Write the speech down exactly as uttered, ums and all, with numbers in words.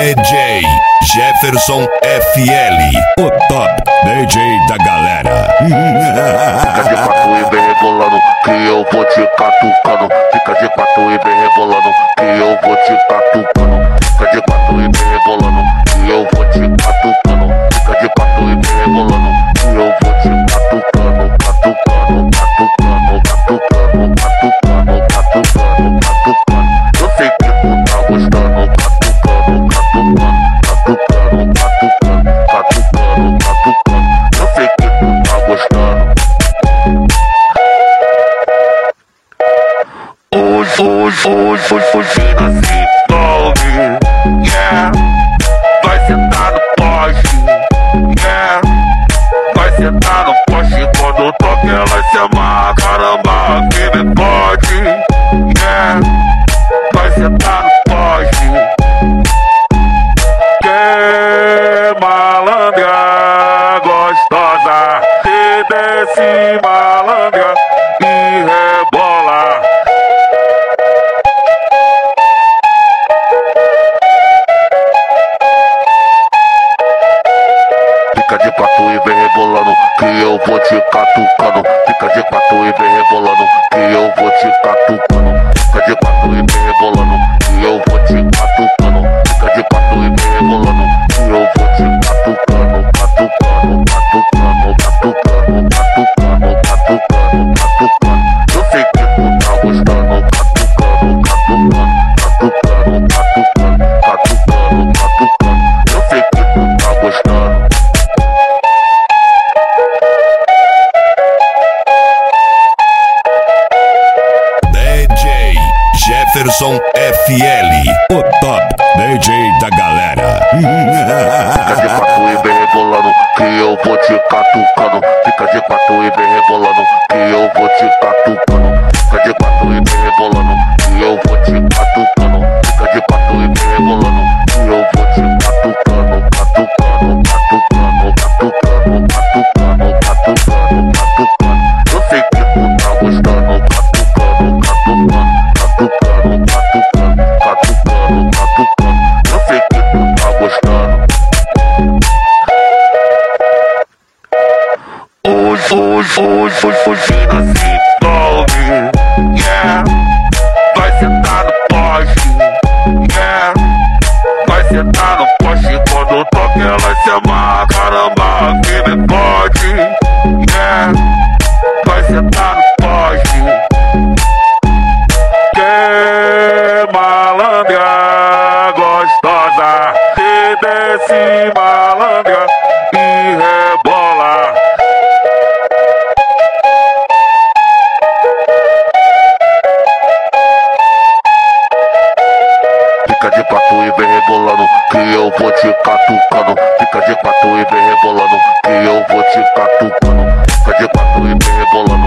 D J Jefferson F L, o top D J da galera. Fica de quatro e vem rebolando, que eu vou te catucando. Fica de quatro e vem rebolando, que eu vou te catucando. Fica de quatro e vem rebolando, que eu vou te catucando. Fica de quatro e vem rebolando, que eu vou te catucando. Catucando, catucando, catucando, catucando, catucando, catucando. Eu sei que tu tá gostando. Catucando, catucando, catucando, catucando, catucando. Eu sei que tu tá gostando. Hoje, hoje, hoje, hoje, hoje nasci pobre, yeah. Vai sentar no poste, yeah. Vai sentar no poste quando toca ela se amarra. Caramba, que me pode, yeah. Vai sentar no poste. Que malandra gostosa, que desce malandra e rebola. Fica de quatro e vem rebolando, que eu vou te catucando. Fica de quatro e vem rebolando, que eu vou te catucando. Fica de quatro e vem rebolando, que eu vou te catucando. Fica de quatro e vem rebolando, que eu vou te catucando. Catucando, catucando, catucando, catucando, catucando, catucando. Eu sei que tu tá gostando. Catucando, catucando, catucando, catucando, catucando, catucando. Eu sei que tu tá gostando. D J Jefferson F L, o top D J da galera. Fica de quatro e vem rebolando, que eu vou te catucando. Fica de quatro e vem rebolando, que eu vou te catucando. Fica de quatro e vem rebolando, que eu vou te catucando. Fica de quatro e vem rebolando, que eu vou te catucando. Catucando, catucando, catucando, catucando, catucando, catucando. Eu sei que tu tá gostando. Catucando, catucando, catucando, catucando, catucando, catucando. Eu sei que tu tá gostando. Hoje, hoje, hoje, hoje, hoje nasci pobre, yeah. Vai sentar no poste, yeah. Vai sentar no poste quando toca ela se amarra. Caramba, que me pode, yeah. Vai sentar no poste. Que malandra gostosa, que desce malandra e rebola. Fica de quatro e vem rebolando, que eu vou te catucando. Fica de quatro e vem rebolando, que eu vou te catucando. Fica de quatro e vem rebolando,